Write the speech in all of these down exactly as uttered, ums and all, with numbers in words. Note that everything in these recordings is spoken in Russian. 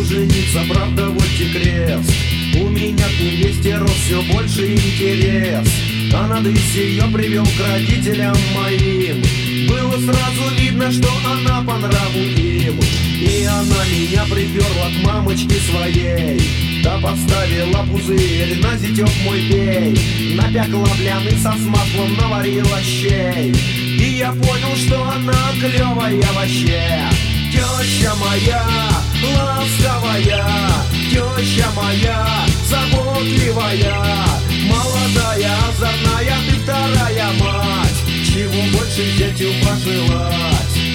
жениться, правда вот и крест. У меня к невесте рос все больше интерес, а на дысь ее привел к родителям моим. Было сразу видно, что она по нраву им, и она меня приперла к мамочке своей. Да поставила пузырь на зятек мой пей, напекла бляны-со с маслом, наварила щей. И я понял, что она клевая вообще. Теща моя ласковая, теща моя заботливая, молодая, озорная, ты вторая мать. Чего больше зятю пожелать?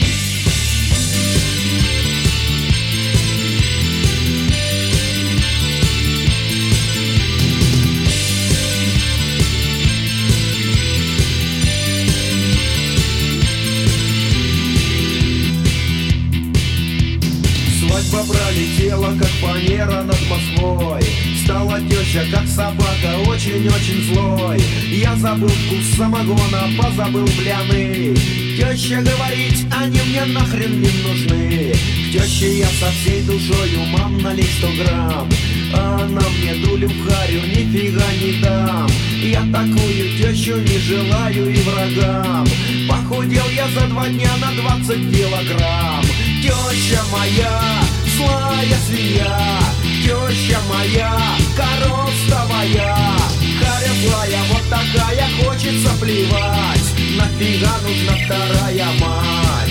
Свадьба пролетела, как фанера над Москвой. Стала теща, как собака, очень-очень злой. Я забыл вкус самогона, позабыл бляны. Теща говорить, они мне нахрен не нужны. К теще я со всей душою, мам, налей сто грамм. А она мне дулю в харю, нифига не дам. Я такую тещу не желаю и врагам. Похудел я за два дня на двадцать килограмм. Теща моя злая свинья, теща моя коростовая, харя злая, вот такая, хочется плевать. Нафига нужна вторая мать?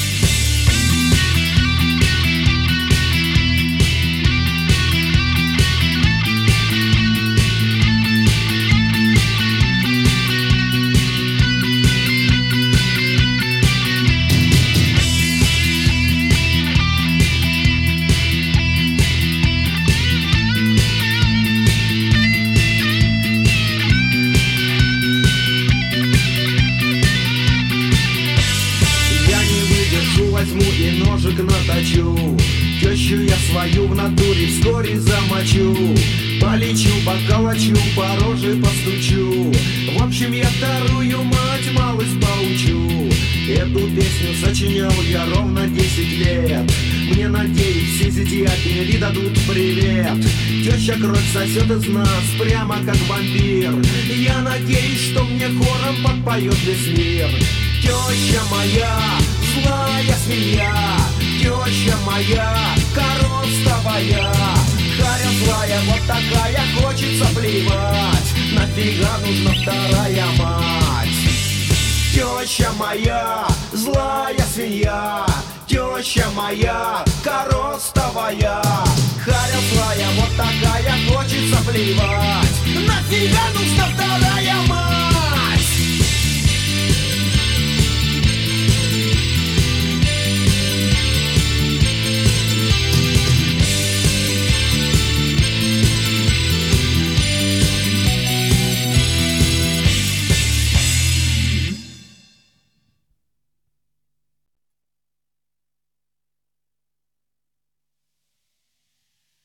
Возьму и ножик наточу, тещу я свою в натуре вскоре замочу. Полечу, поколочу, по роже постучу. В общем, я вторую мать малость поучу. Эту песню сочинял я ровно десять лет. Мне, надеюсь, все зятья передадут привет. Теща кровь сосет из нас, прямо как вампир. Я надеюсь, что мне хором подпоет весь мир. Теща моя злая свинья, теща моя коростовая, харя злая, вот такая, хочется плевать. Нафига нужна вторая мать? Теща моя злая свинья, теща моя коростовая, харя злая, вот такая, хочется плевать. Нафига нужна вторая